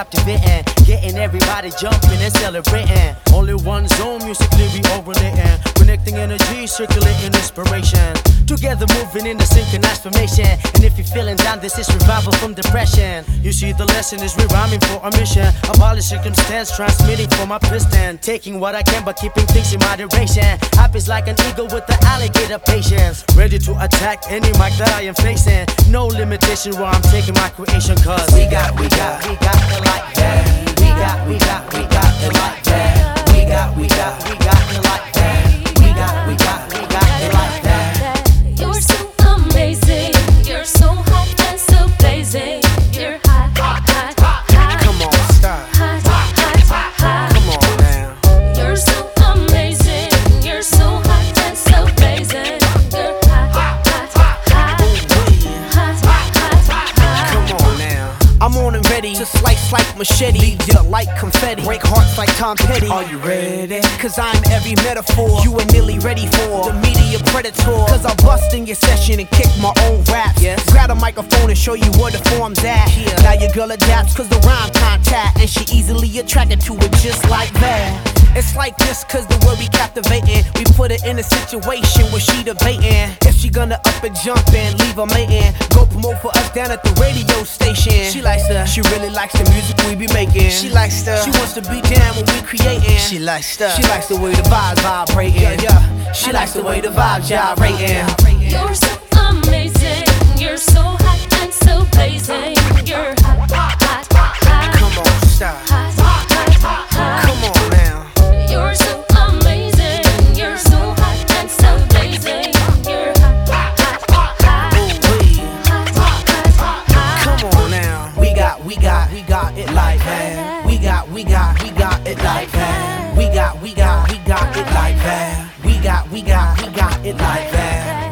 captivating, getting everybody jumping and celebrating. Only one zone, musically we overlating, connecting energy, circulating inspiration. Together moving in the synchronized formation. And if you're feeling down, this is revival from depression. You see the lesson is rhyming for a mission. Abolish circumstance, transmitting for my piston. Taking what I can but keeping things in moderation. Happy's like an eagle with the alligator patience. Ready to attack any mic that I am facing. No limitation where I'm taking my creation. Cause we got it like that. We got it like that. We got it like that. We got it like that. We got it like that. You're so amazing. You're so hot and so blazing. You're hot. Come on, stop. Hot. Come on now. You're so amazing. You're so hot and so blazing. You're hot. Come on now. I'm on and ready to slice like machete, leave you like confetti, break hearts like Tom Petty. Are you ready? Cause I'm every metaphor you ain't nearly ready for. The media predator. Cause I bust in your session and kick my own raps. Yes. Grab a microphone and show you where the form's at. Yeah. Now your girl adapts cause the rhyme contact, and she easily attracted to it just like that. It's like this cause the word we captivating. We put her in a situation where she debating if she gonna up and jump and leave her mating. Go promote for us down at the radio station. She likes the, she really likes the music we be making. She likes the, she wants to be down when we creating. She likes the, she likes the way the vibes vibrating. Yeah. She likes the way the vibes gyrating. You're so amazing. You're so hot and so blazing. You're hot. Come on, stop. Come on now. You're so amazing. You're so hot and so blazing. You're hot. Come on now. We got it like that. We got it like that. We got it like that. We got it like that. We got it like that.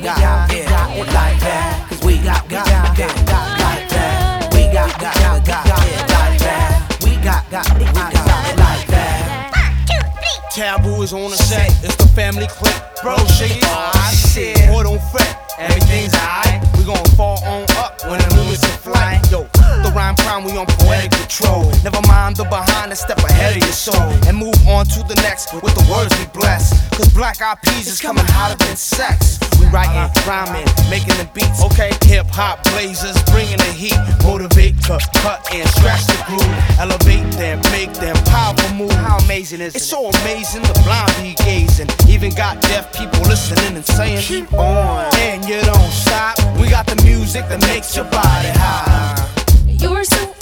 Cause we got it like that. We got it like that. We got it like that. Taboo is on the set, it's the family clique. Bro, shake it. Oh, shit. Boy, don't fret, everything's alright. We gon' fall on up when the movement's in flight. Yo, the rhyme prime, we on poetic control. Never mind the behind and step ahead of your soul. And move on to the next with the words we bless. Cause Black Eyed Peas is coming hotter than sex. We writing, rhyming, making the beats. Okay, hip hop blazers, bringing the heat. Motivate to cut and scratch the glue. Elevate them, make them powerful move. How amazing is it? It's so amazing, the blind be gazing. Even got deaf people listening and saying, keep on. And you don't stop. We got the music that makes your body high. You're so